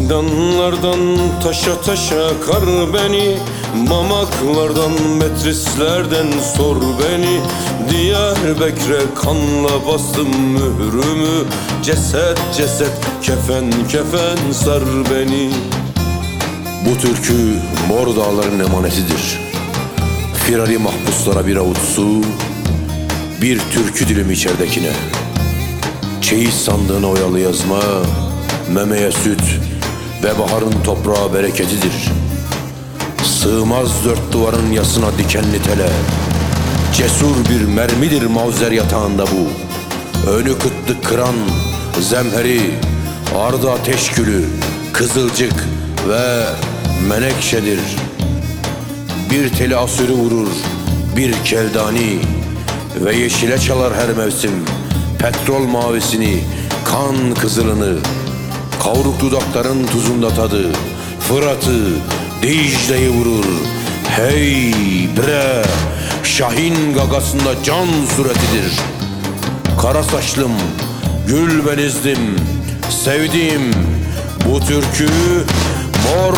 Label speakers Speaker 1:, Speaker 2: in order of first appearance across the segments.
Speaker 1: Zindanlardan taşa taşa kar beni, mamaklardan metrislerden sor beni. Diyarbakır'a kanla bastım mührümü, ceset ceset kefen kefen sar beni.
Speaker 2: Bu türkü Mor Dağların emanetidir. Firari mahpuslara bir avuç su, bir türkü dilim içeridekine. Çeyiz sandığına oyalı yazma, memeye süt ve baharın toprağa bereketidir. Sığmaz dört duvarın yasına dikenli tele. Cesur bir mermidir mavzer yatağında bu. Önü kıtlık kıran zemheri, ardı ateş gülü, kızılcık ve menekşedir. Bir teli asürü vurur, bir keldani ve yeşile çalar her mevsim petrol mavisini, kan kızılını. Kavruk dudakların tuzunda tadı, Fırat'ı, Dicle'yi vurur. Hey bre, Şahin gagasında can suretidir. Kara saçlım, gül benizdim, sevdiğim bu türkü Mor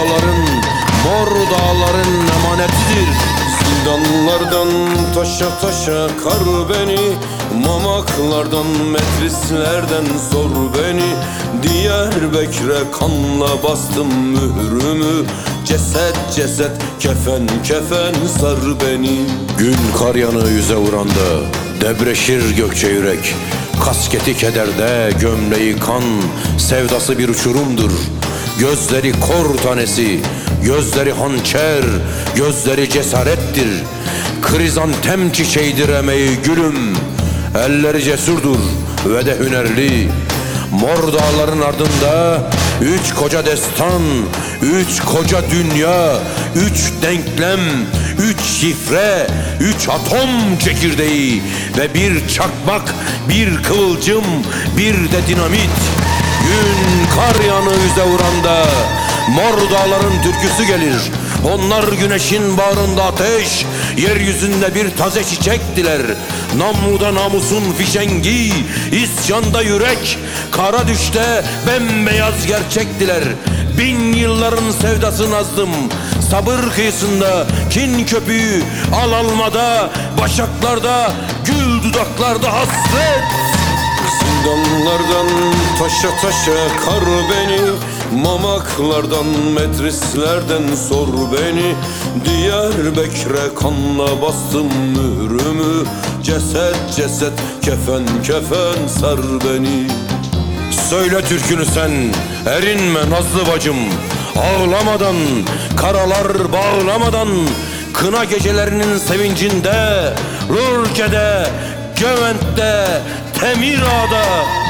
Speaker 2: Dağların emanetidir.
Speaker 1: Zindanlardan taşa taşa kar beni, mamaklardan metrislerden sor beni. Diyarbakır'a kanla bastım mührümü, ceset ceset kefen kefen sar beni.
Speaker 2: Gün kar yanığı yüze vuranda debreşir gökçe yürek. Kasketi kederde, gömleği kan, sevdası bir uçurumdur. Gözleri kor tanesi, gözleri hançer, gözleri cesarettir. Krizantem çiçeğidir emeği gülüm, elleri cesurdur ve de hünerli. Mor Dağların ardında üç koca destan, üç koca dünya, üç denklem, üç şifre, üç atom çekirdeği ve bir çakmak, bir kıvılcım, bir de dinamit. Gün kar yanı yüze vuranda Mor Dağların türküsü gelir. Onlar güneşin bağrında ateş, yeryüzünde bir taze çiçektiler. Namluda namusun fişengi, isyanda yürek, kara düşte bembeyaz gerçektiler. Bin yılların sevdası nazdım, sabır kıyısında kin köpüğü, al almada, başaklarda, gül dudaklarda hasret.
Speaker 1: Zindanlardan taşa taşa kar beni, mamaklardan metrislerden sor beni. Diyarbakır'a kanla bastım mührümü, ceset ceset kefen kefen sar beni.
Speaker 2: Söyle türkünü sen, erinme nazlı bacım. Ağlamadan, karalar bağlamadan, kına gecelerinin sevincinde, Lurke'de, Cevent'te, Temirağ'da